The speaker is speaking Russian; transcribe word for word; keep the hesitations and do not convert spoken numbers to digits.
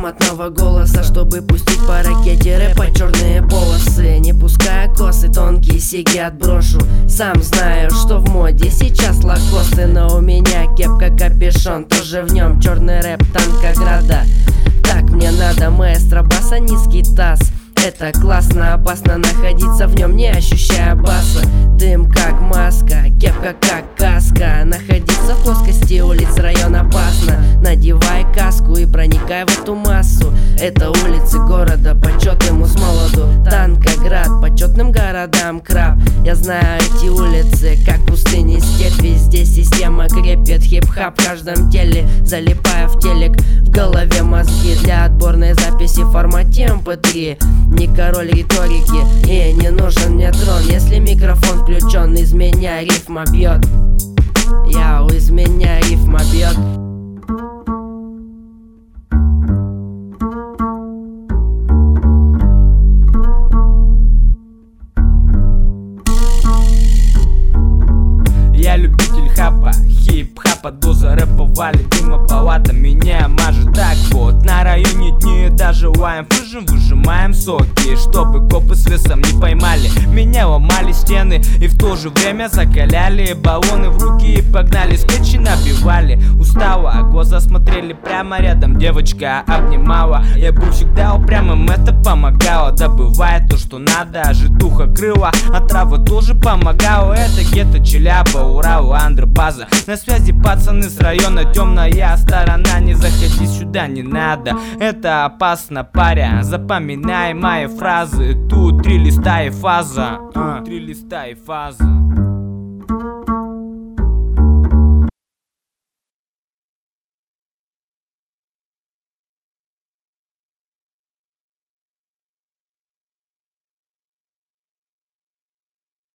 грамотного голоса, чтобы пустить по ракете рэпа черные полосы. Не пуская косы, тонкие сиги отброшу. Сам знаю, что в моде сейчас лакосты, но у меня кепка капюшон, тоже в нем черный рэп Танкограда. Так мне надо, маэстро баса, низкий таз. Это классно, опасно находиться в нем, не ощущая баса. Дым как маска, кепка как каска. Находиться в плоскости улиц района опасно. Надевай каску и проникай в эту массу. Это улицы города, почет ему с молоду. Танкоград, почетным городам краб. Я знаю эти улицы, как пустыни, степь. Везде система крепит, хип-хап в каждом теле. Залипая в телек, в голове мозги для отборной записи в формате эм пэ три. Не король риторики и не нужен мне трон. Если микрофон включен, из меня рифма бьет. Яу, из меня рифма бьет. Я любитель хапа, хип-хапа, доза рэпа валит, дима палата меня мажет. Так вот, на районе дни доживаем, выжим, выжимаем соки, чтобы копы с весом не поймали. Меня ломали стены и в то же время закаляли. Баллоны в руки и погнали, скетчи набивали. Устала, глаза смотрели прямо рядом, девочка обнимала. Я был всегда упрямым, это помогало. Добывает то, что надо, житуха крыла, а трава тоже помогала. Это гетто Челяба, Урал, Андробаза. На связи пацаны с района, темная сторона. Не заходи сюда, не надо, это опасно, паря. Запоминай мои фразы, тут три листа и фаза, а, три листа и фаза.